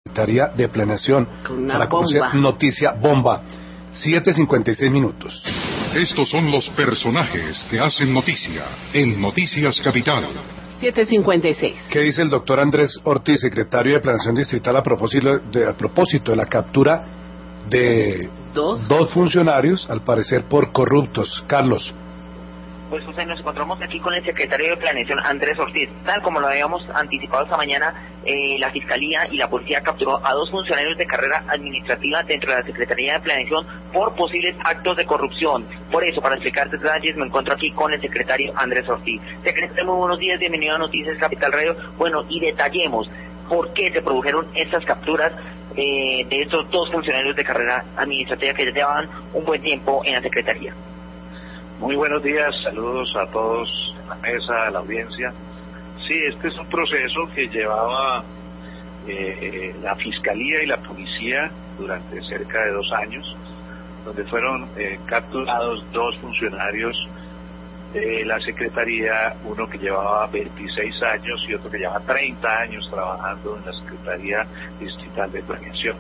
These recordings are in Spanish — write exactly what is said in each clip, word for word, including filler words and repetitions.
Secretaría de Planeación para conocer noticia bomba. siete cincuenta y seis minutos. Estos son los personajes que hacen noticia en Noticias Capital. siete cincuenta y seis. ¿Qué dice el doctor Andrés Ortiz, secretario de Planeación Distrital, a propósito de, a propósito de la captura de ¿Dos? dos funcionarios, al parecer por corruptos? Carlos. Pues José, nos encontramos aquí con el secretario de Planeación, Andrés Ortiz. Tal como lo habíamos anticipado esta mañana, eh, la Fiscalía y la Policía capturó a dos funcionarios de carrera administrativa dentro de la Secretaría de Planeación por posibles actos de corrupción. Por eso, para explicar detalles, me encuentro aquí con el secretario Andrés Ortiz. Secretario, muy buenos días, bienvenido a Noticias Capital Radio. Bueno, y detallemos por qué se produjeron estas capturas eh, de estos dos funcionarios de carrera administrativa que ya llevaban un buen tiempo en la Secretaría. Muy buenos días, saludos a todos en la mesa, a la audiencia. Sí, este es un proceso que llevaba eh, la Fiscalía y la Policía durante cerca de dos años, donde fueron eh, capturados dos funcionarios de la Secretaría, uno que llevaba veintiséis años y otro que llevaba treinta años trabajando en la Secretaría Distrital de Planeación.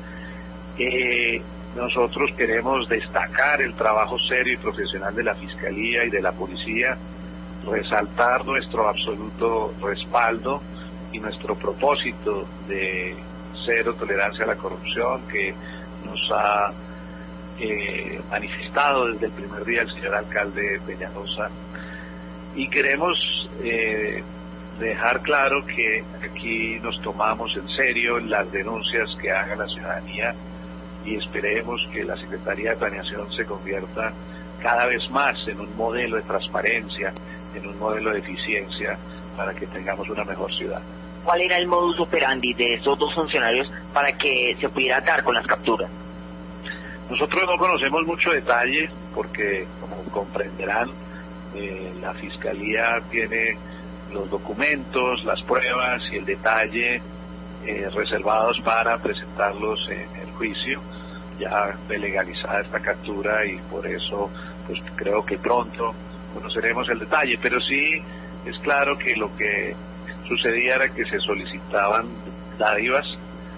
Eh, Nosotros queremos destacar el trabajo serio y profesional de la Fiscalía y de la Policía, resaltar nuestro absoluto respaldo y nuestro propósito de cero tolerancia a la corrupción que nos ha eh, manifestado desde el primer día el señor alcalde Peñalosa. Y queremos eh, dejar claro que aquí nos tomamos en serio las denuncias que haga la ciudadanía y esperemos que la Secretaría de Planeación se convierta cada vez más en un modelo de transparencia, en un modelo de eficiencia para que tengamos una mejor ciudad. ¿Cuál era el modus operandi de esos dos funcionarios para que se pudiera dar con las capturas? Nosotros no conocemos mucho detalle porque, como comprenderán, eh, la Fiscalía tiene los documentos, las pruebas y el detalle eh, reservados para presentarlos en el juicio. Ya fue legalizada esta captura y por eso pues creo que pronto conoceremos el detalle, pero sí es claro que lo que sucedía era que se solicitaban dádivas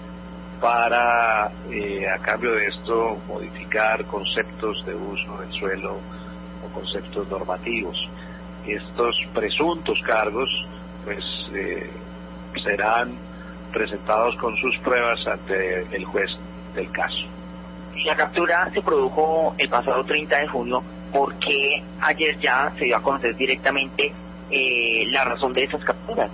para eh, a cambio de esto modificar conceptos de uso del suelo o conceptos normativos. Estos presuntos cargos pues eh, serán presentados con sus pruebas ante el juez del caso. La captura se produjo el pasado treinta de junio, ¿por qué ayer ya se dio a conocer directamente eh, la razón de esas capturas?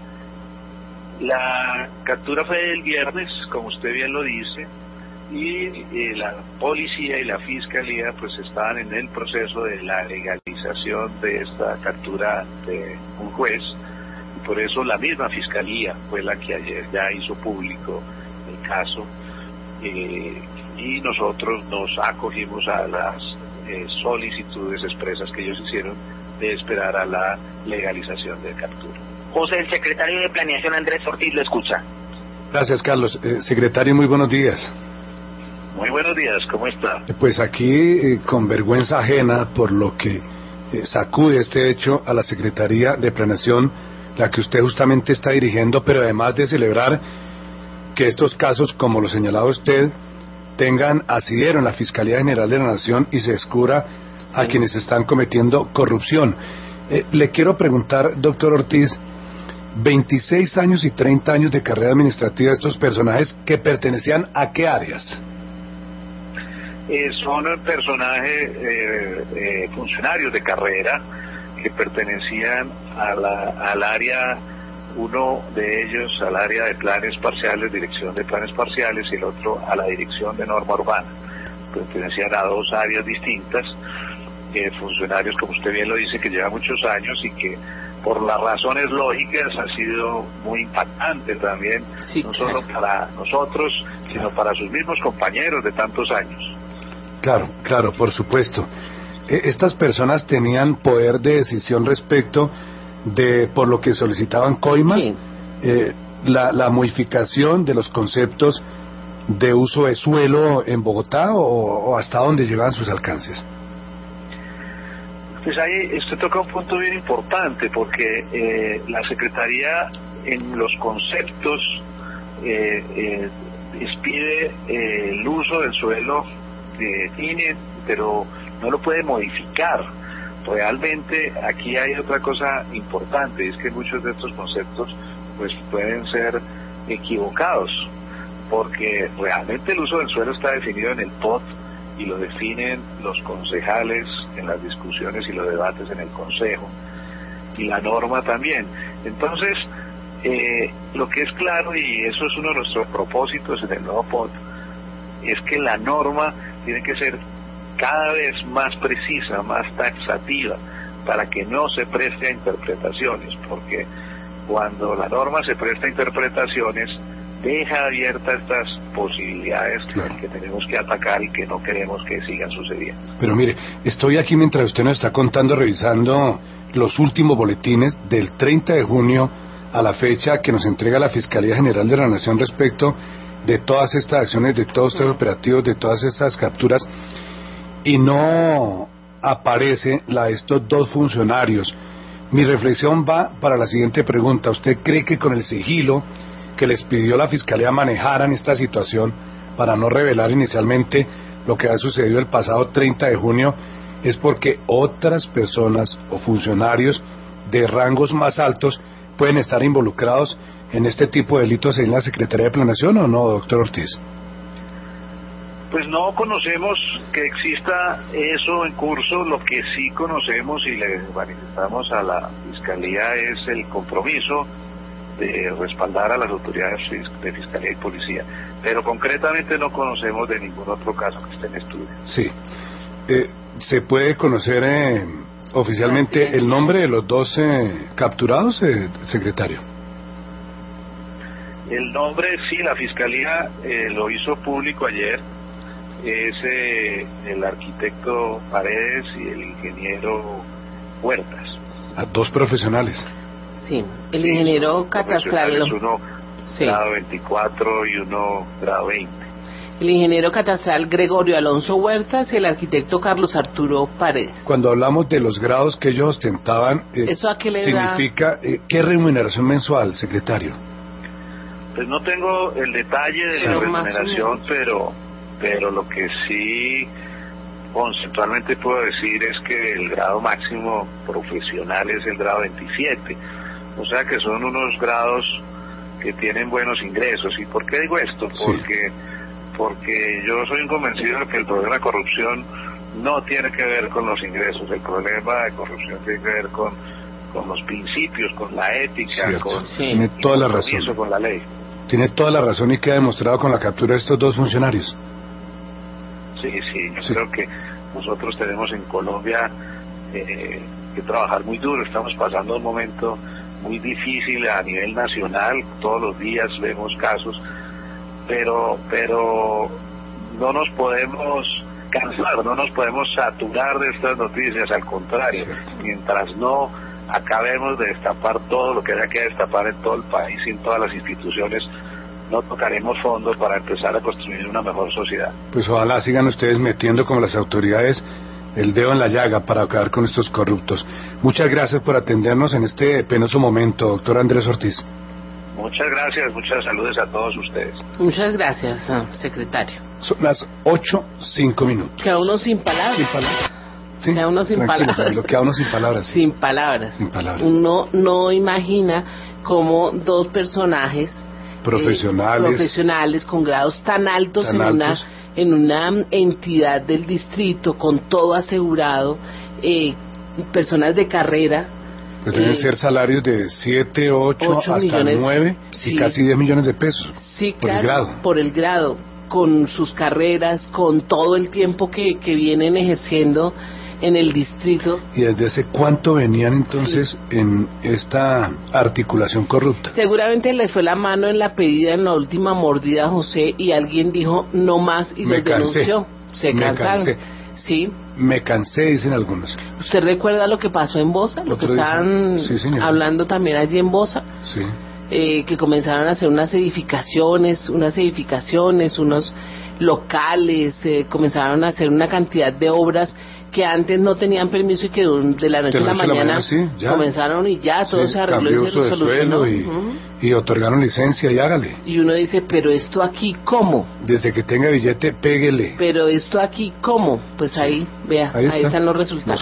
La captura fue el viernes, como usted bien lo dice, y eh, la policía y la fiscalía pues estaban en el proceso de la legalización de esta captura ante un juez, y por eso la misma fiscalía fue la que ayer ya hizo público el caso. Eh, y nosotros nos acogimos a las eh, solicitudes expresas que ellos hicieron de esperar a la legalización de captura. José, el secretario de Planeación Andrés Ortiz lo escucha. Gracias, Carlos. Eh, secretario, muy buenos días. Muy buenos días, ¿cómo está? Eh, pues aquí eh, con vergüenza ajena por lo que eh, sacude este hecho a la Secretaría de Planeación, la que usted justamente está dirigiendo, pero además de celebrar que estos casos, como lo señalaba usted, tengan asidero en la Fiscalía General de la Nación y se descubra sí. a quienes están cometiendo corrupción. Eh, le quiero preguntar, doctor Ortiz, veintiséis años y treinta años de carrera administrativa de estos personajes, ¿que pertenecían a qué áreas? Eh, son personajes, eh, eh, funcionarios de carrera que pertenecían a la, al área, uno de ellos al área de planes parciales, dirección de planes parciales, y el otro a la dirección de norma urbana. Pertenecían a dos áreas distintas, eh, funcionarios, como usted bien lo dice, que llevan muchos años y que por las razones lógicas ha sido muy impactante también, sí, no solo claro. para nosotros, sino para sus mismos compañeros de tantos años. Claro, claro, por supuesto. Estas personas tenían poder de decisión respecto de por lo que solicitaban coimas, sí. eh, la, la modificación de los conceptos de uso de suelo en Bogotá, o, o hasta dónde llegaban sus alcances. Pues ahí usted toca un punto bien importante, porque eh, la Secretaría en los conceptos eh, eh, expide eh, el uso del suelo que tiene, pero no lo puede modificar. Realmente aquí hay otra cosa importante, es que muchos de estos conceptos pues pueden ser equivocados, porque realmente el uso del suelo está definido en el P O T y lo definen los concejales en las discusiones y los debates en el Consejo, y la norma también. Entonces, eh, lo que es claro, y eso es uno de nuestros propósitos en el nuevo P O T, es que la norma tiene que ser cada vez más precisa, más taxativa, para que no se preste a interpretaciones, porque cuando la norma se presta a interpretaciones, deja abiertas estas posibilidades, claro, que tenemos que atacar y que no queremos que sigan sucediendo. Pero mire, estoy aquí mientras usted nos está contando, revisando los últimos boletines del treinta de junio a la fecha que nos entrega la Fiscalía General de la Nación respecto de todas estas acciones, de todos estos operativos, de todas estas capturas, y no aparece la de estos dos funcionarios. Mi reflexión va para la siguiente pregunta. ¿Usted cree que con el sigilo que les pidió la Fiscalía manejaran esta situación para no revelar inicialmente lo que ha sucedido el pasado treinta de junio, es porque otras personas o funcionarios de rangos más altos pueden estar involucrados en este tipo de delitos en la Secretaría de Planeación, o no, doctor Ortiz? Pues no conocemos que exista eso en curso. Lo que sí conocemos y le manifestamos a la Fiscalía es el compromiso de respaldar a las autoridades de Fiscalía y Policía, pero concretamente no conocemos de ningún otro caso que esté en estudio. Sí. Eh, ¿Se puede conocer eh, oficialmente el nombre de los dos eh, capturados, eh, secretario? El nombre, sí, la Fiscalía eh, lo hizo público ayer. Es eh, el arquitecto Paredes y el ingeniero Huertas. A dos profesionales. Sí, el ingeniero sí, catastral. Uno sí, grado veinticuatro y uno grado veinte. El ingeniero catastral Gregorio Alonso Huertas y el arquitecto Carlos Arturo Paredes. Cuando hablamos de los grados que ellos ostentaban, eh, ¿eso a qué le significa da? Eh, ¿qué remuneración mensual, secretario? Pues no tengo el detalle de sí, la remuneración, pero pero lo que sí conceptualmente puedo decir es que el grado máximo profesional es el grado veintisiete, o sea que son unos grados que tienen buenos ingresos. ¿Y por qué digo esto? Porque sí. porque yo soy un convencido de que el problema de corrupción no tiene que ver con los ingresos, el problema de corrupción tiene que ver con, con los principios, con la ética, Cierto. con, sí. Tiene toda la razón. con la ley. Tiene toda la razón y queda demostrado con la captura de estos dos funcionarios. Sí, sí, yo sí. creo que nosotros tenemos en Colombia eh, que trabajar muy duro. Estamos pasando un momento muy difícil a nivel nacional, todos los días vemos casos, pero pero no nos podemos cansar, no nos podemos saturar de estas noticias, al contrario, Cierto. mientras no acabemos de destapar todo lo que haya que destapar en todo el país y en todas las instituciones, no tocaremos fondo para empezar a construir una mejor sociedad. Pues ojalá sigan ustedes metiendo como las autoridades el dedo en la llaga para acabar con estos corruptos. Muchas gracias por atendernos en este penoso momento, doctor Andrés Ortiz. Muchas gracias, muchas saludos a todos ustedes. Muchas gracias, secretario. Son las ocho, cinco minutos. Queda uno sin palabras. Sin palabras. Sí, queda uno sin palabras. Lo queda uno sin palabras. Sí. Sin palabras. Sin palabras. Uno no imagina cómo dos personajes profesionales, eh, profesionales con grados tan altos, tan en altos. una en una entidad del distrito con todo asegurado, eh, personas de carrera. Pues deben eh, ser salarios de siete, ocho hasta millones, nueve sí, y casi diez millones de pesos. Sí, por claro, el grado. Por el grado, con sus carreras, con todo el tiempo que, que vienen ejerciendo en el distrito. ¿Y desde hace cuánto venían entonces sí. en esta articulación corrupta? Seguramente les fue la mano en la pedida, en la última mordida a José, y alguien dijo no más y Me los cansé. denunció. Se Me cansaron. Cansé. Sí. Me cansé, dicen algunos. ¿Usted recuerda lo que pasó en Bosa? Lo que estaban sí, hablando también allí en Bosa. Sí. Eh, que comenzaron a hacer unas edificaciones, unas edificaciones, unos locales, eh, comenzaron a hacer una cantidad de obras que antes no tenían permiso y que de la noche a la mañana, mañana sí, comenzaron y ya todo sí, se arregló y se resolucionó. Y, uh-huh. y otorgaron licencia y hágale. Y uno dice, pero esto aquí, ¿cómo? Desde que tenga billete, péguele. Pero esto aquí, ¿cómo? Pues sí. ahí, vea, ahí, ahí están los resultados.